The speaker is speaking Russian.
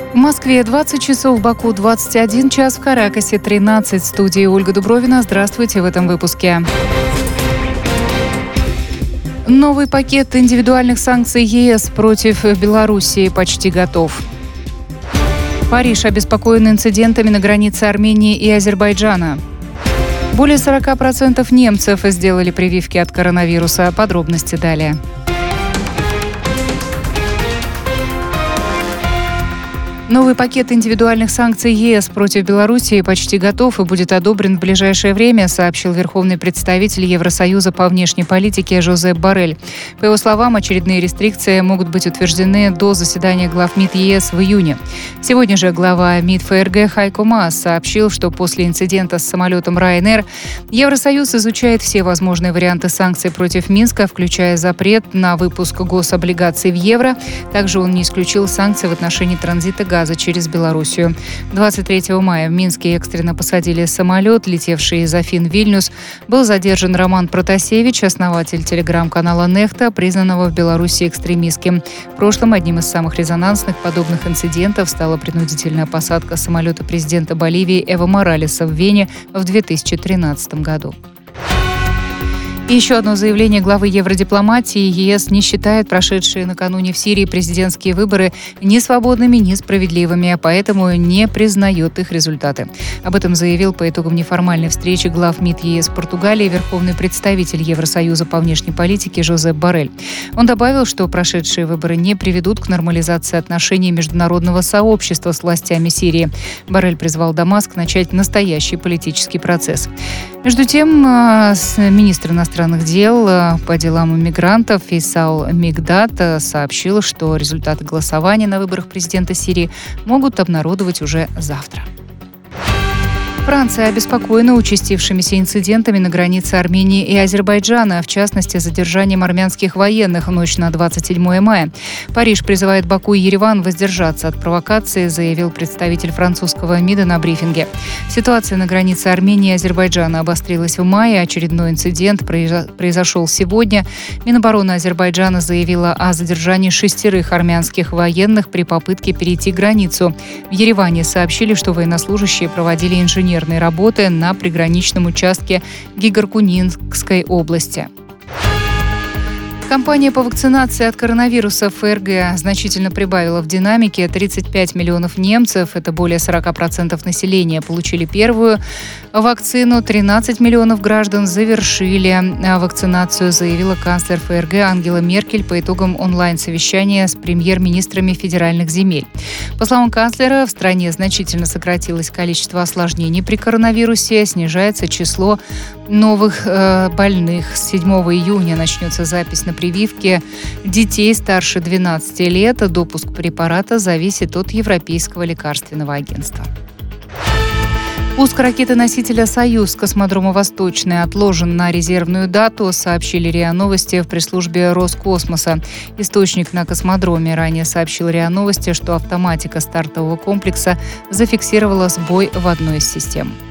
В Москве 20 часов, в Баку 21 час, в Каракасе 13. В студии Ольга Дубровина. Здравствуйте в этом выпуске. Новый пакет индивидуальных санкций ЕС против Белоруссии почти готов. Париж обеспокоен инцидентами на границе Армении и Азербайджана. Более 40% немцев сделали прививки от коронавируса. Подробности далее. Новый пакет индивидуальных санкций ЕС против Белоруссии почти готов и будет одобрен в ближайшее время, сообщил верховный представитель Евросоюза по внешней политике Жозеп Боррель. По его словам, очередные рестрикции могут быть утверждены до заседания глав МИД ЕС в июне. Сегодня же глава МИД ФРГ Хайко Маас сообщил, что после инцидента с самолетом Ryanair Евросоюз изучает все возможные варианты санкций против Минска, включая запрет на выпуск гособлигаций в евро. Также он не исключил санкции в отношении транзита газа через Белоруссию. 23 мая в Минске экстренно посадили самолет, летевший из Афин в Вильнюс. Был задержан Роман Протасевич, основатель телеграм-канала «Нехта», признанного в Беларуси экстремистским. В прошлом одним из самых резонансных подобных инцидентов стала принудительная посадка самолета президента Боливии Эво Моралеса в Вене в 2013 году. И еще одно заявление главы евродипломатии. ЕС не считает прошедшие накануне в Сирии президентские выборы ни свободными, ни справедливыми, а поэтому не признает их результаты. Об этом заявил по итогам неформальной встречи глав МИД ЕС в Португалии верховный представитель Евросоюза по внешней политике Жозеп Боррель. Он добавил, что прошедшие выборы не приведут к нормализации отношений международного сообщества с властями Сирии. Боррель призвал Дамаск начать настоящий политический процесс. Между тем, министр иностранных дел по делам иммигрантов Фейсал Мигдат сообщил, что результаты голосования на выборах президента Сирии могут обнародовать уже завтра. Франция обеспокоена участившимися инцидентами на границе Армении и Азербайджана, в частности, задержанием армянских военных в ночь на 27 мая. Париж призывает Баку и Ереван воздержаться от провокации, заявил представитель французского МИДа на брифинге. Ситуация на границе Армении и Азербайджана обострилась в мае. Очередной инцидент произошел сегодня. Минобороны Азербайджана заявила о задержании 6 армянских военных при попытке перейти границу. В Ереване сообщили, что военнослужащие проводили инженерные работы на приграничном участке Гигаркунинской области. Кампания по вакцинации от коронавируса в ФРГ значительно прибавила в динамике. 35 миллионов немцев, это более 40% населения, получили первую вакцину. 13 миллионов граждан завершили вакцинацию, заявила канцлер ФРГ Ангела Меркель по итогам онлайн-совещания с премьер-министрами федеральных земель. По словам канцлера, в стране значительно сократилось количество осложнений при коронавирусе, снижается число новых больных. С 7 июня начнется запись на прививки детей старше 12 лет. Допуск препарата зависит от Европейского лекарственного агентства. Пуск ракеты-носителя «Союз» с космодрома «Восточный» отложен на резервную дату, сообщили РИА Новости в пресс-службе Роскосмоса. Источник на космодроме ранее сообщил РИА Новости, что автоматика стартового комплекса зафиксировала сбой в одной из систем.